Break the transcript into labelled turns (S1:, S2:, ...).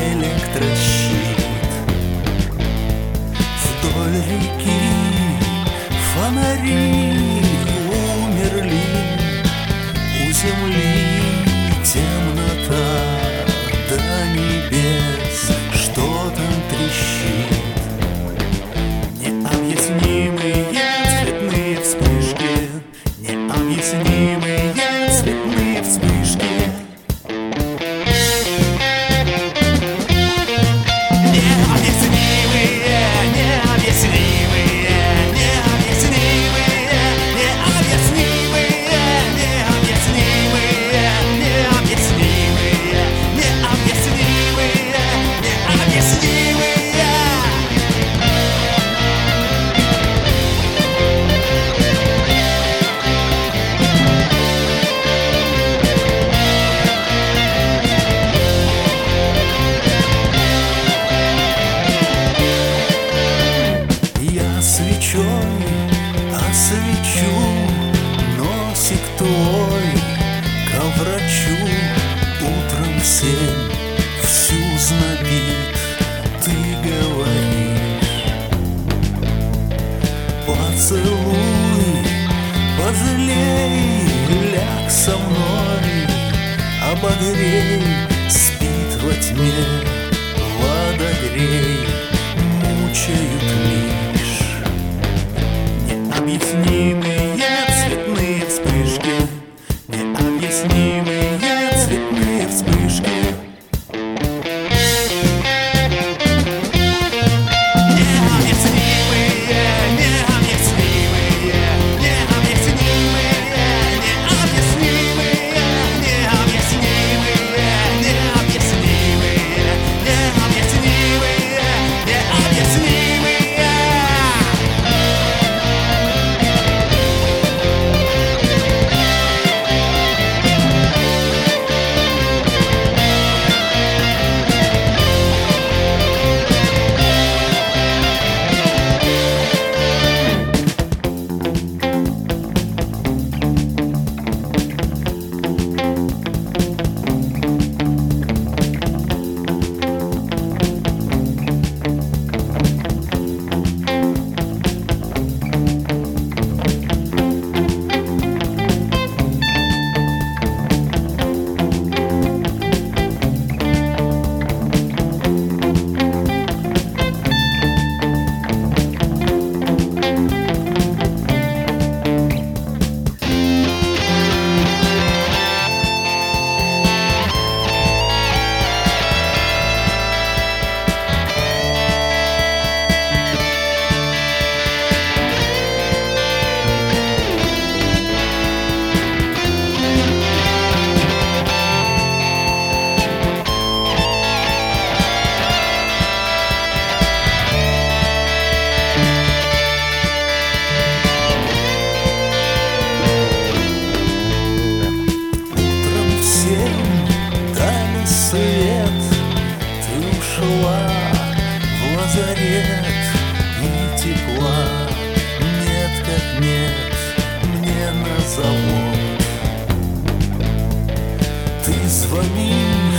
S1: электрощит. Вдоль реки фонари умерли, у земли темнота до небес, что там трещит. Необъяснимые цветные вспышки, необъяснимые цветные вспышки. Освечу носик твой ко врачу. Утром в 7 всю знобит, ты говоришь: поцелуй, пожалей, ляг со мной, обогрей, спит во тьме, водогрей, мучают лишь необъяснимые цветные вспышки, необъяснимые цветные вспышки. В лазарет, и тепла нет как нет мне на завод. Ты звони